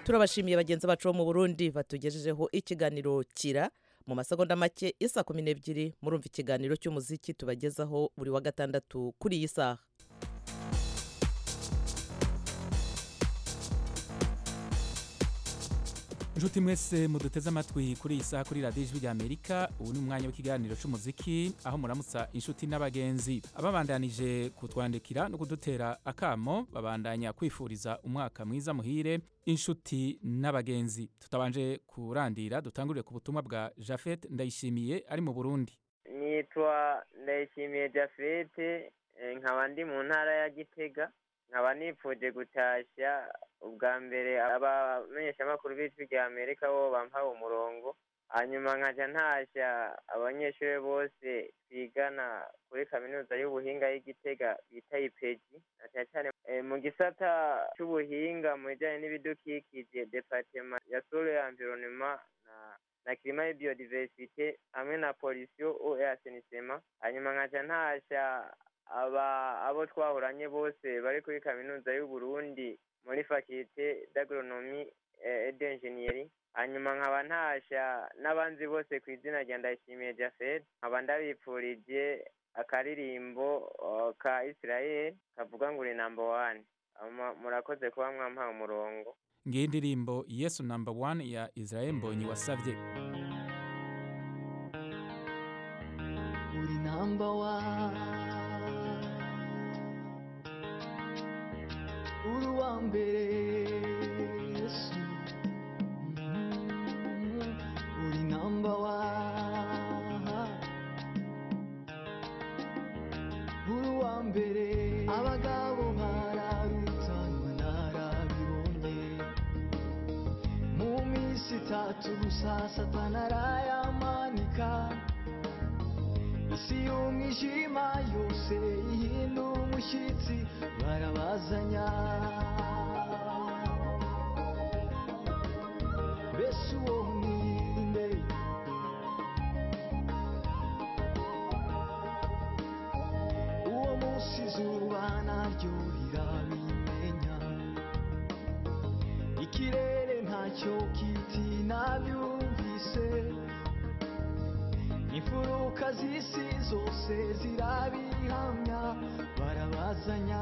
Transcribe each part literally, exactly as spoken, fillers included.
turabashimiye bagenzi bacu bo mu Burundi batugejejeho ikiganiro kira mu masegonda make isa kumi n'ebyiri murumva ikiganiro cy'umuziki tubagezaho buri wa gatandatu kuri iyi saha. Inshuti mwese muduteze amatwi kuri iyi saha kuri radiyo ijwi ry'Amerika, ubu ni umwanya w'ikiganiro cy'umuziki aho muramutsa inshuti n'abagenzi ababandanije kutwandikira no kudutera akamo babandanya kwifuriza umwaka mwiza muhire inshuti n'abagenzi. Tutabanje kurandira dutangurire ku butumwa bwa Jafet Ndayishimiye ari mu Burundi. Nitwa Ndayishimiye Jafet, nkaba ndi mu ntara ya Gitega, nkaba nipfuje gutashya ubwa mbere abamenyeshamakuru b'ijwi ry'Amerika bo bampaye umurongo, hanyuma nkaja ntashya abanyeshuri bose bigana kuri kaminuza y'ubuhinga y'Igitega bita ipeji, cyane cyane mu gisata cy'ubuhinga mu bijyanye n'ibidukikije departement ya solo ya environnement na na climat et biodiversité hamwe na pollution ou assainissement. Hanyuma nkaja ntashya aba abo twahoranye bose bari kuri kaminuza y'u Burundi muri faculté d'agronomie et d'ingénierie. Hanyuma nkaba ntashya n'abanzi bose ku izina rya Ndayishimiye Jafet, nkaba ndabipfurije akaririmbo uh, ka Israel kavuga ngo uri number one. Murakoze kuba mwampaye umurongo. Ngiye indirimbo Yesu number one ya Israel Mbonyi wasavye. Uri number one, uri wa mbere Yesu, uri number one, uri wa mbere. Abagabo bararutanywa narabibonye, mu minsi itatu gusa Satani arayamanika, isi y'umwijima yose ihinda umushyitsi barabazanya. Mbese uwo mwinde uwo munsi izuba naryo rirabimenya, ikirere ntacyo kiti nabyumvise, imfuruka z'isi zose zirabihamya barabazanya.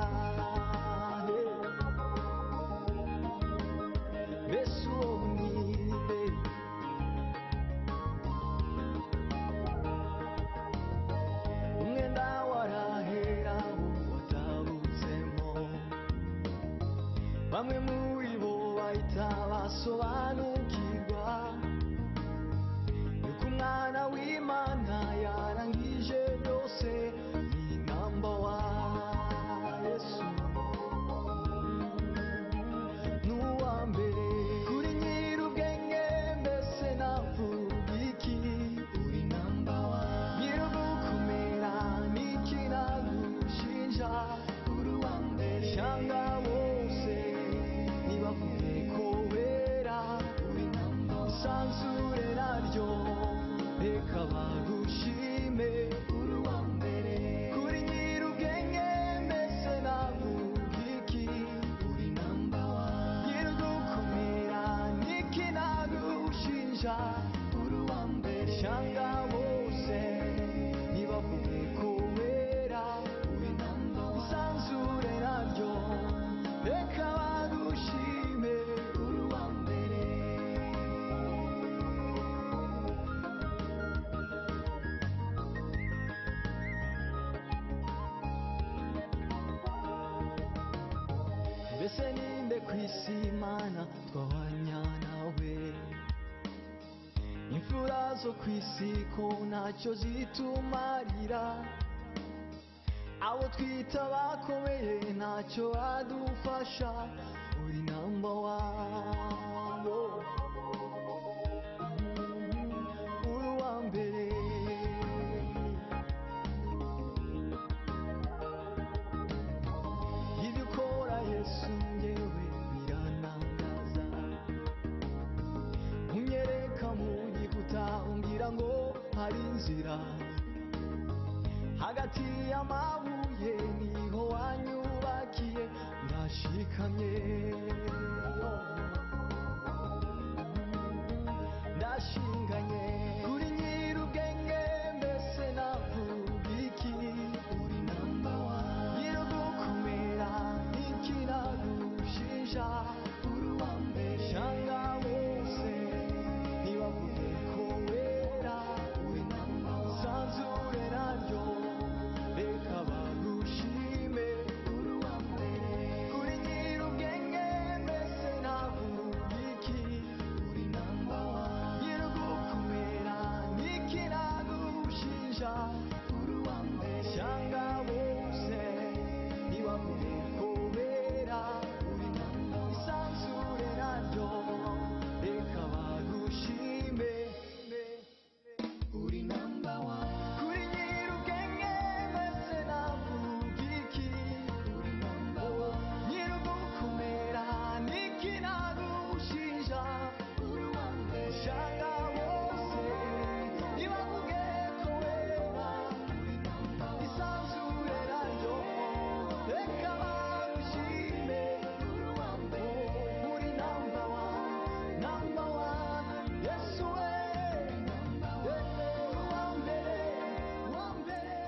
Mbese uwo mwinde umwenda warahera watabutsemo, bamwe muri bo bahita basobanukirwa yuko umwana w'Imana yarangije byose, ni number one Yesu, n'uwa mbere kuri nyir'ubwenge. Mbese navuga iki? Uri number one, nyir'ugukomera n'iki nagushinja? Uri uwa mbere, shanga bose nibavuge ko wera. Uri number one, isanzure naryo reka bagushime. Uri uwa mbere kuri nyir'ubwenge. Mbese navuga iki? Uri number one, nyir'ugukomera n'iki nagushinja? Uri uwa mbere, shanga bose nibavuge ko wera. Uri number one, isanzure naryo reka bagushime. Uri uwa mbere. Mbese ninde ku isi Imana twahwanya nawe? Imfura zo ku isi ko ntacyo zitumarira, abo twita bakomeye ntacyo badufasha. Uri number one, oh. Uri uwa mbere. Ibyo ukora Yesu njyewe biranangaza, unyereka mu gikuta umbwira ngo hari inzira, hagati y'amabuye niho wanyubakiye ndashikamye.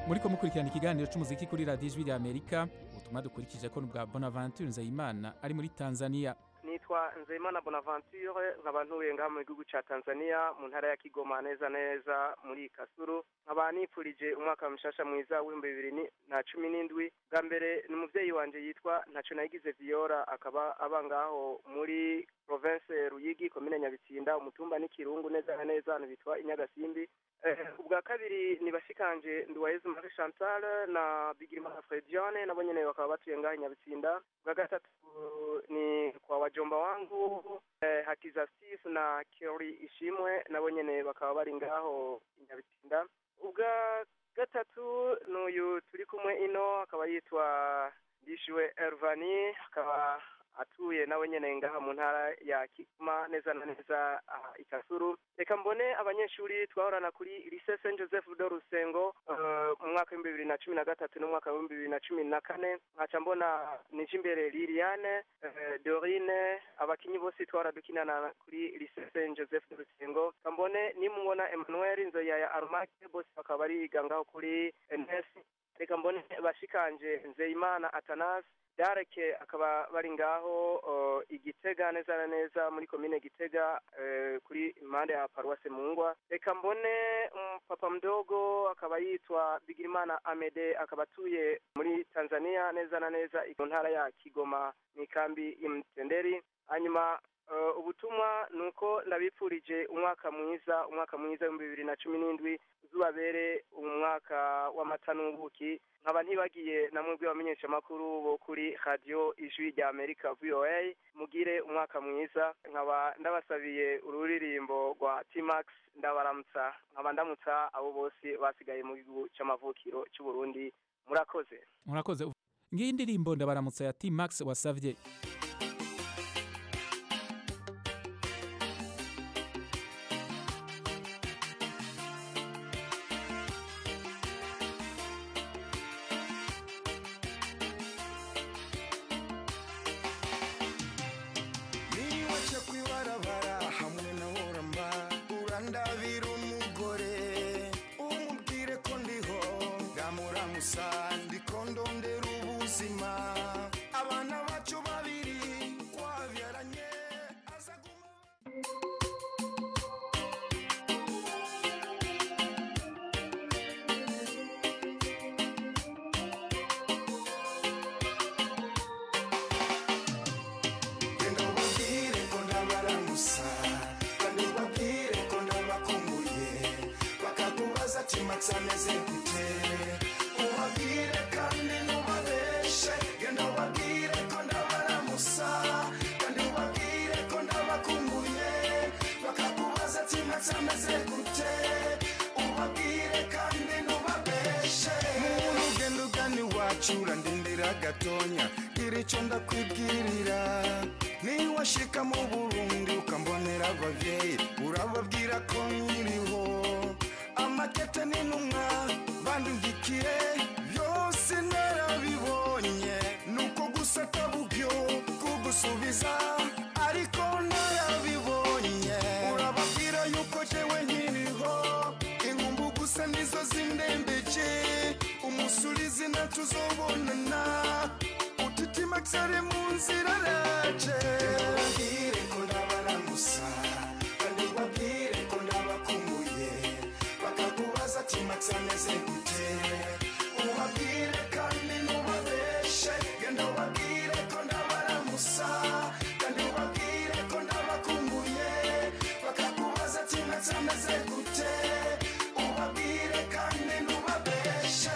muriko mukurikirana ikiganiro c'umuziki kuri radiyo ijwi rya amerika. ubutumwa dukurikije ko n'ubwa bonaventure nzeyimana ari muri tanzania. nitwa nzeyimana bonaventure nkaba ntuye ngaha mu gihugu ca tanzania mu ntara ya kigoma neza neza muri kasuru. nkaba nipfurije umwaka mushasha mwiza w'ibihumbi bibiri na cumi n'indwi. bwa mbere ni umuvyeyi wanje yitwa ntaco nayigize viyora, akaba aba ngaho muri province ruyigi komine nyabitsinda umutumba n'ikirungu neza na neza ahantu bitwa inyagasimbi. ubwa kabiri ni bashikanje Nduwayezu Marie Chantal na Bigirimana Frediane nabo nyene bakaba batuye ngaho nyabitsinda. ubwa gatatu ni kwa wajomba wangu eh, Hakiza Steve na Kiori Ishimwe nabo nyene bakaba bari ngaho nyabitsinda. ubwa gatatu n'uyu turi kumwe ino akaba yitwa Ndishiwe Ervani, akaba atuye nawe nyene ngaha mu ntara ya Kigoma neza na neza uh, Ikasuru. Reka mbone abanyeshuri twahorana kuri Lycée Saint Joseph de Rusengo uh, mu mwaka w'ibihumbi bibiri na cumi na gatatu n'umwaka w'ibihumbi bibiri na cumi na kane. nkaca mbona Nijimbere Liliane, uh, Dorine, abakinyi bose twahora dukinana kuri Lycée Saint Joseph de Rusengo. Kambone nimubona Emmanuel Nzoyaya Armake bose bakaba bariga ngaho kuri N S. Reka mbone bashikanje Nzeyimana Atanas Dareke akaba bari ngaho uh, Igitega neza na neza muri komine Gitega uh, kuri impande ya Paroisse Mungwa. Reka mbone um, papa mdogo akaba yitwa Bigirimana Amede akaba atuye muri Tanzania neza na neza mu ntara ya Kigoma ni kambi y'Mtenderi. Hanyuma uh, ubutumwa nuko ndabipfurije umwaka mwiza umwaka mwiza w'ibihumbi bibiri na cumi n'indwi uzubabere umwaka w'amata n'ubuki. nkaba ntibagiye namwe bw'abamenyesha makuru bo kuri radio ijwi rya Amerika V O A mugire umwaka mwiza. nkaba ndabasabiye ururirimbo rwa T-Max ndabaramutsa, nkaba ndamutsa abo bose basigaye mu gihugu c'amavukiro c'u Burundi. murakoze murakoze. ngiyi indirimbo ndabaramutsa ya T-Max wasavye. Chura ndindira gatonya irico ndakwibwirira ni washika mu Burundi ukambonera abavyeyi urababwira ko nkiriho amakete n'intumwa bandungikiye byose narabibonye nuko gusa tabubyo kugusubiza ariko narabibonye urababwira yuko jewe nkiriho inkumbu gusa nizo zindembeje umusulizi na tuzobonana utitima ksare munzira raje wabwire ko ndabaramusa kandi wabwire ko ndabakumbuye bakakubaza ati max ameze gute ubabwire kandi nubabeshe genda wabwire ko ndabaramusa kandi wabwire ko ndabakumbuye bakakubaza ati max ameze gute ubabwire kandi nubabeshe.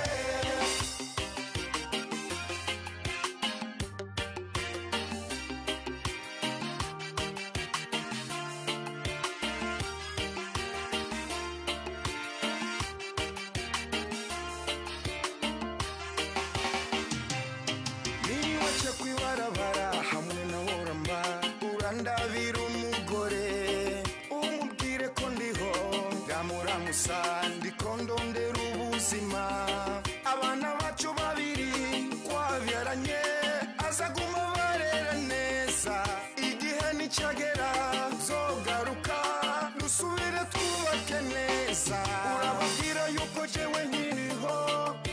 Kwibarabara hamwe na woramba urandabira umugore umubwire ko ndiho ndamuramusa ndiko ndondera ubuzima abana bacu babiri twabyaranye azaguma barera neza igihe nicagera zogaruka dusubire twubake neza urababwira yuko jewe nkiriho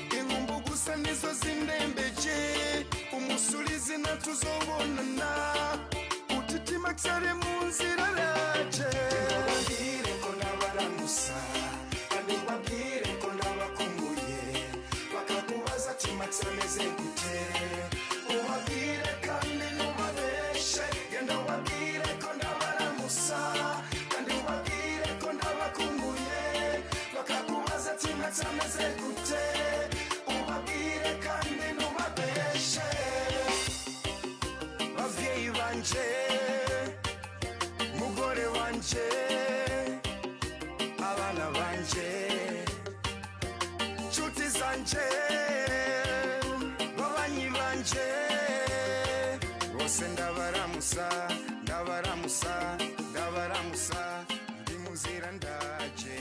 nizo zindembeje umusulizi natuzobonana utitima ksare munzira raje babwire ko nabaramusa kandi babwire ko nabakumbuye bakakubaza ati max ameze gute ubabwire kandi nubabeshe genda ubabwire ko nabaramusa kandi ubabwire ko nabakumbuye bakakubaza ati max ameze gute ubabwire kandi nubabeshe bavyeyi banje mugore wanje abana banje nshuti zanje babanyi banje bose ndabaramusa ndabaramusa ndabaramusa ndi muzira ndaje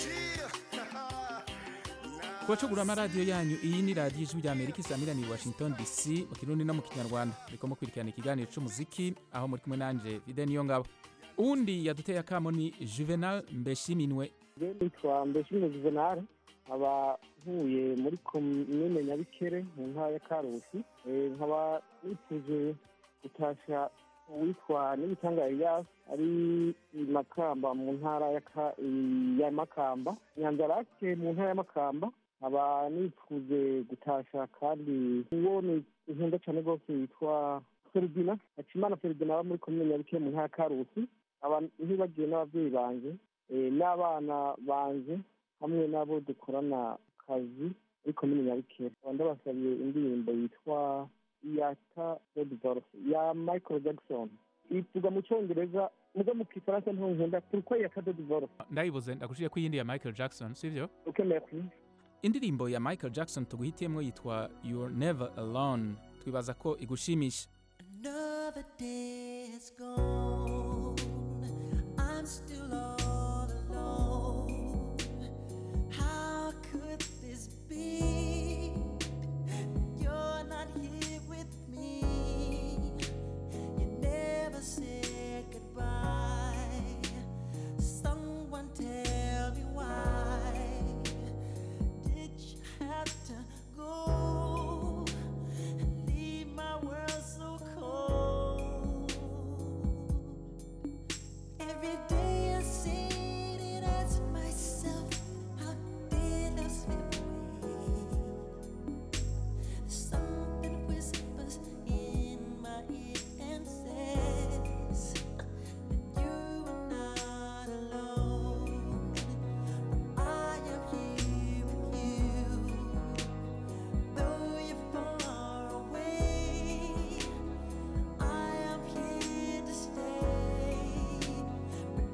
kubacugura amaradiyo yanyu iyi ni radiyo ijwi rya amerika isamiraniye washington dc mu kirundi no mu kinyarwanda muriko mukurikirana ikiganiro c'umuziki aho muri kumwe nanje vide niyo ngabo uwundi yaduteye akamo ni juvenal mbeshiminwe nitwa mbeshiminwe juvenal nkaba ntuye muri komine nyabikere mu ntara ya karusi nkaba nipfuje gutasha uwitwa n'ibitanga Elias ari i Makamba mu ntara ya Makamba Nyanzarake mu ntara ya Makamba aba nipfuze gutasha kandi uwo ni inkunda cyane rwose yitwa Ferdina Akimana Ferdina aba muri komine Nyabikere mu ntara ya Karusi aba ntibagiye n'ababyeyi banje n'abana banje hamwe n'abo dukorana kazi muri komine Nyabikere ndabasabiye indirimbo yitwa yata Redbars ya Michael Jackson ivuga mu cyongereza muga mu kifaransa nto nkunda pourquoi yata Redbars ndayibuze ndakushije ko iyindi ya Michael Jackson sivyo okay merci indirimbo ya Michael Jackson tuguhitiyemwo yitwa You're Never Alone twibaza ko igushimisha. Another day is gone I'm still all alone how could this be you're not here with me you never said goodbye someone tell me why did you have to go and leave my world so cold every day I sit and ask myself how did I slip away something whispers in my ear and says that you are not alone I am here with you though you're far away I am here to stay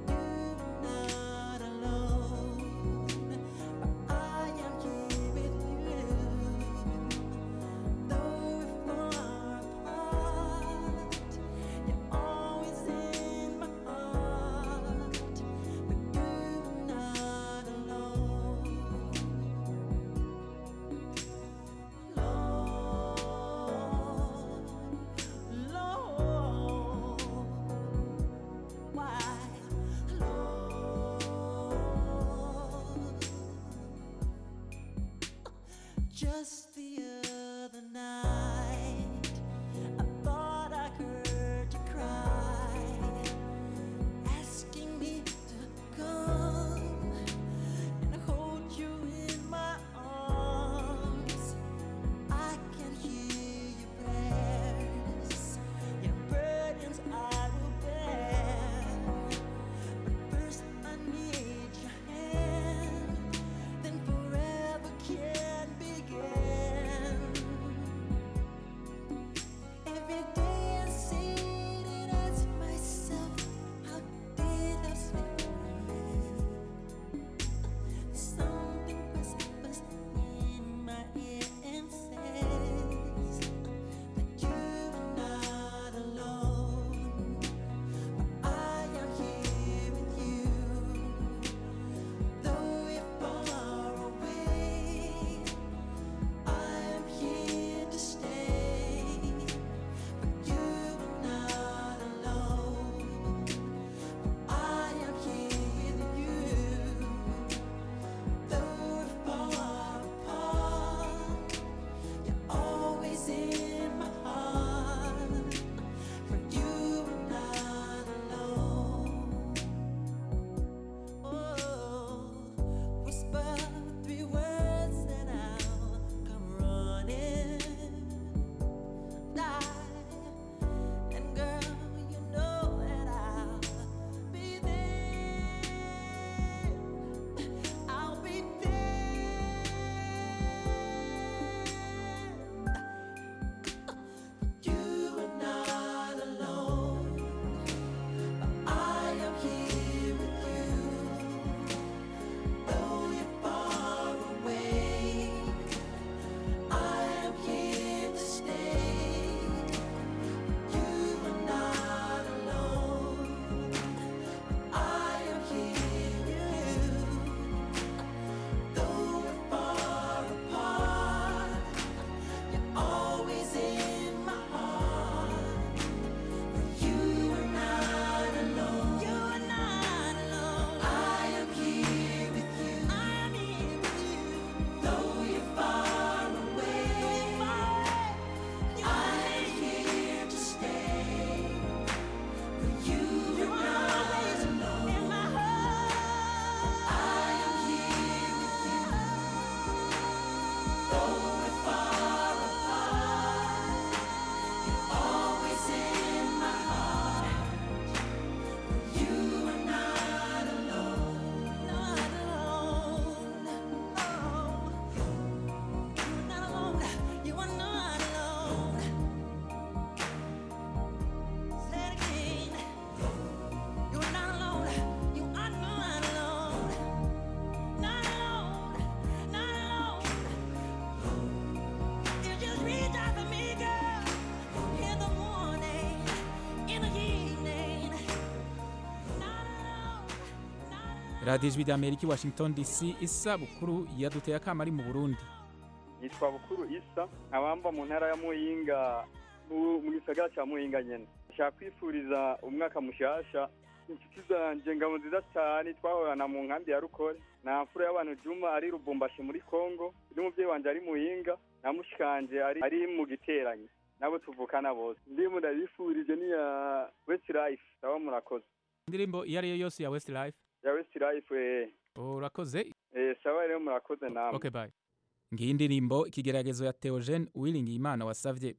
radiyo ijwi ry'amerika i washington dc. isa bukuru yaduteye akama ari mu burundi. yitwa bukuru isa nkabamba mu ntara ya muyinga mu mu gisagara cya muyinga nyene nshaka kwifuriza umwaka mushasha inshuti zanje ngabo nziza cyane twahorana mu nkambi ya rukore na mfura y'abantu Juma ari Rubumbashi muri Kongo n'umuvyeyi wanje ari muyinga na mushikanje ari ari mu giteranye nabo tuvukana bose ndimo ndabifurije ni ya Westlife sawa murakoze. indirimbo iyo ari yo yose ya Westlife ya Westlife eh urakoze. eh sawa rero murakoze namwe. Okay bye. ngiyi indirimbo ikigeragezo ya Theogene Uwiringiyimana wasavye.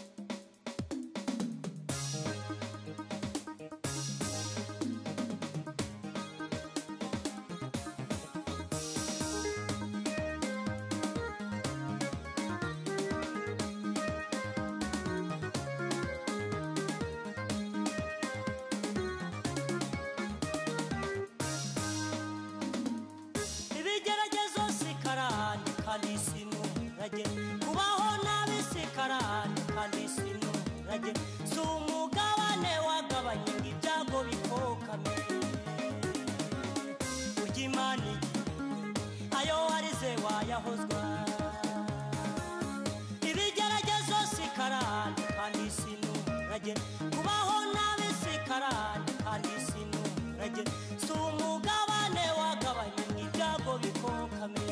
ibigeragezo sikarani kandi sinumurage kubaho nabi sikarani kandi sinumurage si umugabane wagabanya ibyago bikokame urya imani ayo warize wayahozwa ibigeragezo sikarani kandi sinumurage kubaho nabi sikarani kandi sinumurage si umugabane wagabanya ibyago bikokame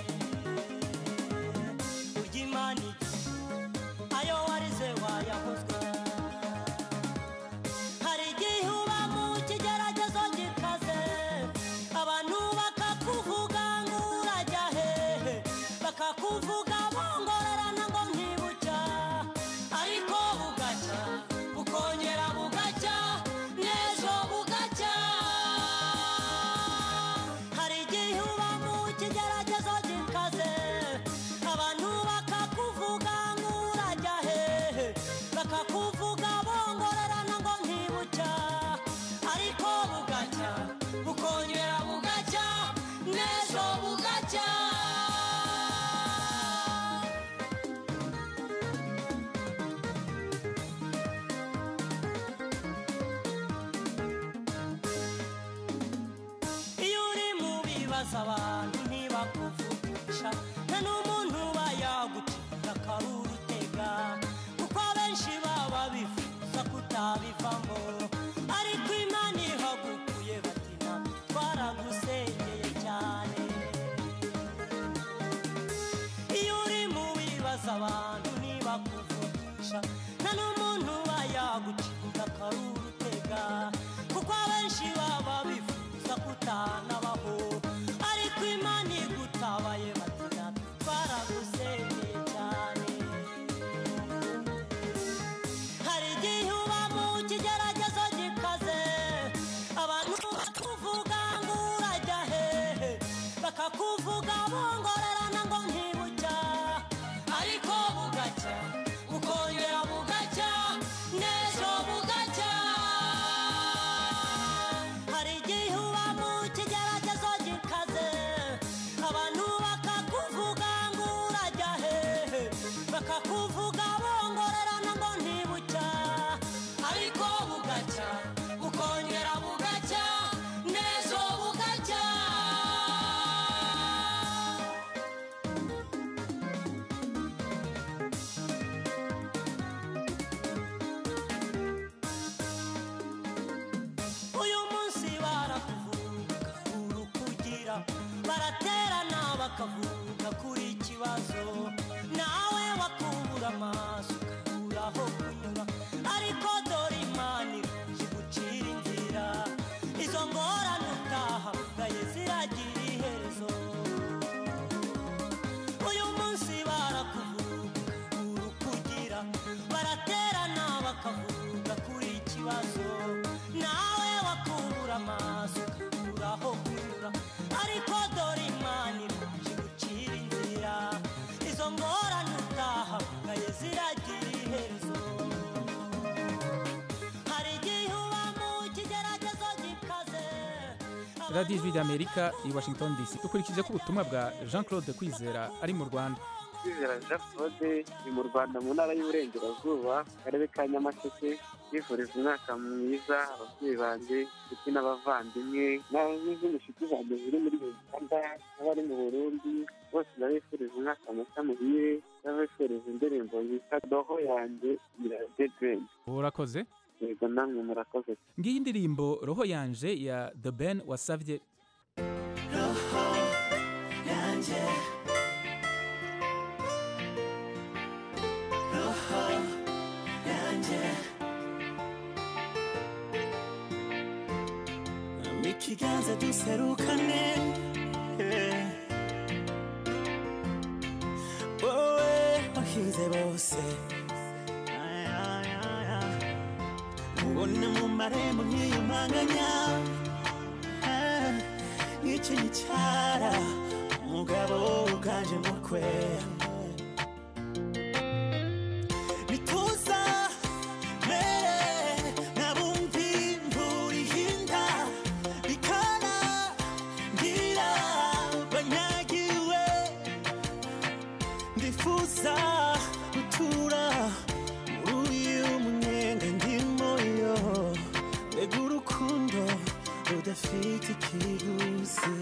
urya imani ayo warize wayahozwa hari igihe uba mu kigeragezo gikaze abantu bakakuvuga ngo urajya hehe bakakuvuga bongorerana ngo ntibucya ariko bugacya bukongera bugacya n'ejo bugacya hari igihe uba mu kigeragezo gikaze abantu bakakuvuga ngo urajya hehe bakakuvuga bongorerana ngo ntibucya ariko bugacya bukongera bugacya n'ejo bugacya. iyo uri mu bibazo abantu ntibakuvugisha nta n'umuntu uba yagucika akaruru utega kuko abenshi baba bifuza kutabivamo ariko imana ihagukuye batina twaragusengeye cyane. iyo uri mu bibazo abantu ntibakuvugisha nta n'umuntu uba yagucika akaruru utega kuko abenshi baba bifuza kutanabaho ariko imana igutabaye batina twaragusengeye cyane. hari igihe uba mu kigeragezo gikaze abantu bakakuvuga ngo urajya hehe bakakuvuga bongorerana ngo ntibucya ariko bugacya bukongera bugacya n'ejo bugacya. hari igihe uba mu kigeragezo gikaze abantu bakakuvuga ngo urajya hehe bakakuvuga bongorerana ngo ntibucya ariko bugacya bukongera bugacya n'ejo bugacya. uyu munsi barakuvuga uru kugira baraterana bakavuga kuri ikibazo nawe wakubura amaso ukabura aho kunyura ariko dore imana ije gucira inzira izo ngorane utaha ugaye ziragira iherezo. uyu munsi barakuvuga uru kugira baraterana bakavuga kuri ikibazo nawe wakubura amaso ukabura aho kunyura ariko dore imana ije gucira inzira izo ngorane utaha ugaye ziragira iherezo. hari igihe uba mu kigeragezo gikaze radiyo ijwi ry'amerika i washington dc. dukurikije ko ubutumwa bwa Jean Claude Kwizera ari mu Rwanda. Kwizera Jean Claude ni mu Rwanda mu ntara y'Uburengerazuba akarere ka Nyamasheke kwifuriza umwaka mwiza ababyeyi banjye ndetse n'abavandimwe n'izindi nshuti zanjye ziri muri uganda n'abari mu burundi bose ndabifuriza umwaka mushya muhire ndabifuriza indirimbo yitwa roho yanjye ya The Ben. urakoze yego namwe murakoze. ngiyi indirimbo roho yanje ya The Ben wasavye. roho yanje roho yanje ikiganza duserukane eh. wowe wahize bose Ay, ay, ay, ay. ubona mu marembo nkiyumanganya eh. nk'icyo gicara umugabo uganje mukwe nituza mere nabumvi imvura ihinda bikana ngira banyagiwe ndifuza gutura muri uyu munyenga ndimo yo mbega urukundo rudafite ikiguzi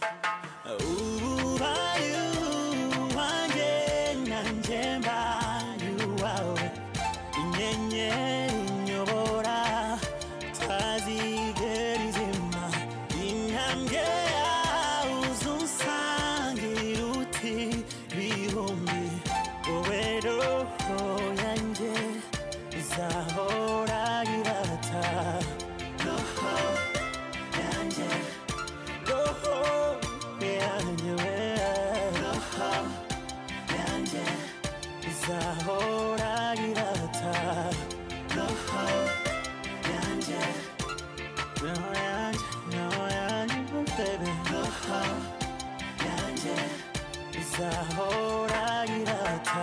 ubaye uwanjye nanjye mbaye uwawe inyenyeri inyobora utazigera izima intambwe yawe uzunsangira uti bihumbi wowe roho yanjye izahora irata roho yanjye roho yanjye we roho yanjye izahora irata roho yanjye roho yanjye roho yanjye oh baby roho yanjye izahora irata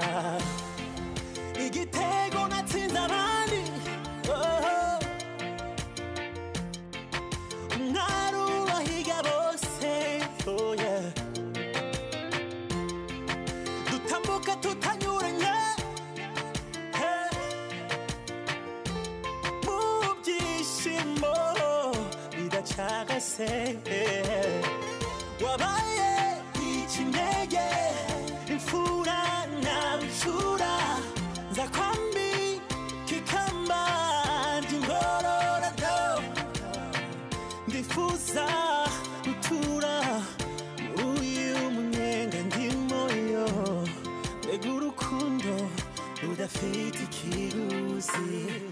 igitego natsinze abandi oh umwari ubahiga bose oh yeah dutambuka tutanyuranye hey. mu byishimo bidacagase hey. wabaye ikinege imfura na nshura nza kwambi kikamba ry'ingororano ndifuza gutura muri uyu munyenga ndimo yo mbega urukundo rudafite ikiguzi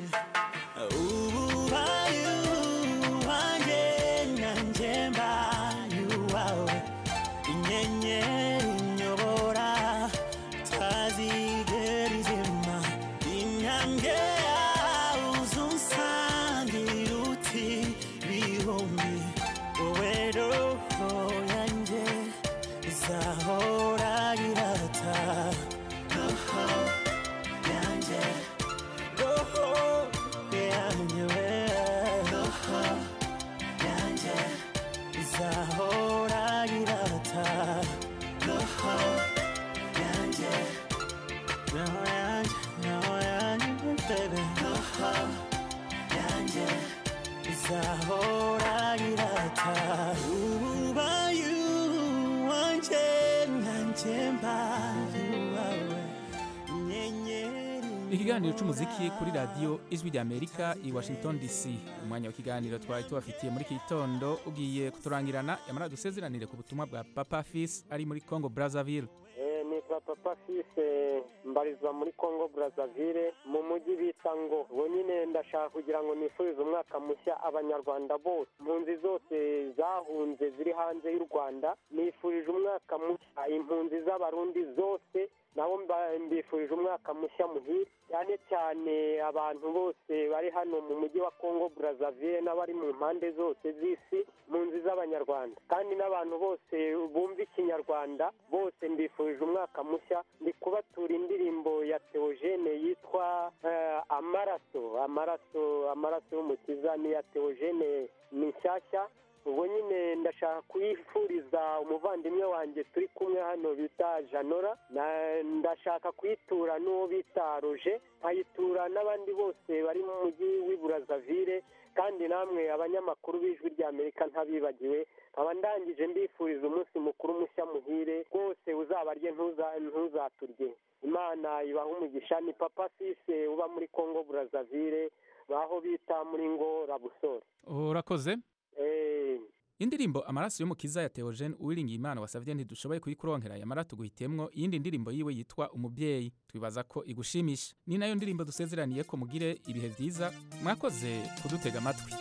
ubaye uwanjye nanjye mbaye uwawe inyenyeri inyobora utazigera izima intambwe yawe uzunsangira uti bihumbi wowe roho yanjye izahora irata roho yanjye roho yanjye we roho yanjye izahora irata roho yanjye roho yanjye roho yanjye baby roho yanjye izahora irata ubaye uwanjye nanjye mbaye uwawe inyenyeri ikiganiro cy'umuziki kuri radiyo ijwi ry'amerika i washington dc umwanya w'ikiganiro twari tubafitiye muri iki gitondo ugiye kuturangirana yamara dusezeranire ku butumwa bwa papa fils ari muri congo brazzaville. nitwa papa fise mbarizwa muri congo brazzaville mu mujyi bita ngo ubu nyine ndashaka kugira ngo nifurize umwaka mushya abanyarwanda bose impunzi zose zahunze ziri hanze y'u rwanda nifurije umwaka mushya impunzi z'abarundi zose nabo mbifurije umwaka mushya muhire cyane cyane abantu bose bari hano mu mujyi wa congo brazzaville n'abari mu mpande zose z'isi impunzi z'abanyarwanda kandi n'abantu bose bumva ikinyarwanda bose mbifurije umwaka mushya ndi kubatura indirimbo ya Theogene yitwa uh, amaraso amaraso amaraso y'umukiza ni ya Theogene ni nshyashya ubwo nyine ndashaka kuyifuriza umuvandimwe wanjye turi kumwe hano bita janora ndashaka kuyitura n'uwo bita roje nkayitura n'abandi bose bari mu mujyi w'iburazavire kandi namwe abanyamakuru b'ijwi ry'amerika ntabibagiwe nkaba ndangije mbifuriza umunsi mukuru mushya muhire rwose uzabarye ntuzaturye imana ibaha umugisha ni papa sise uba muri congo burazavire baho bita muri ngo rabusore urakoze indirimbo amaraso y'umukiza ya Theogene Uwiringiyimana wasavye ntidushoboye kuyikuronkera yamara tuguhitemwo iyindi ndirimbo yiwe yitwa umubyeyi twibaza ko igushimisha ni nayo ndirimbo dusezeraniye ko mugire ibihe vyiza mwakoze kudutega amatwi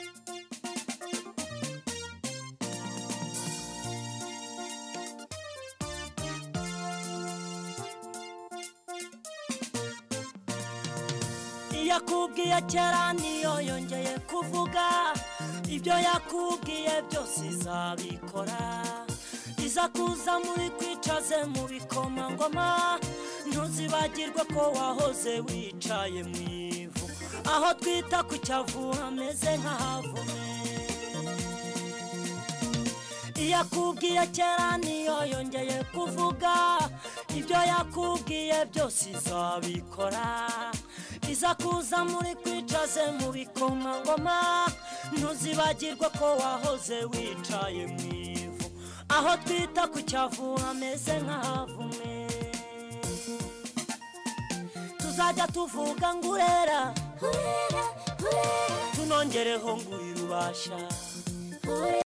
yakubwiye kera niyo yongeye kuvuga ibyo yakubwiye byose izabikora iza kuza muri kwicaze mu bikomangoma ntuzibagirwe ko wahoze wicaye mu ivu aho twita ku cyavu hameze nk'ahavume yakubwiye kera niyo yongeye kuvuga ibyo yakubwiye byose izabikora iza kuza muri kwicaze mu bikomangoma ntuzibagirwe ko wahoze wicaye mu ivu aho twita ku cyavu hameze nk'ahavume tuzajya tuvuga ngo urera tunongereho ngo uri rubasha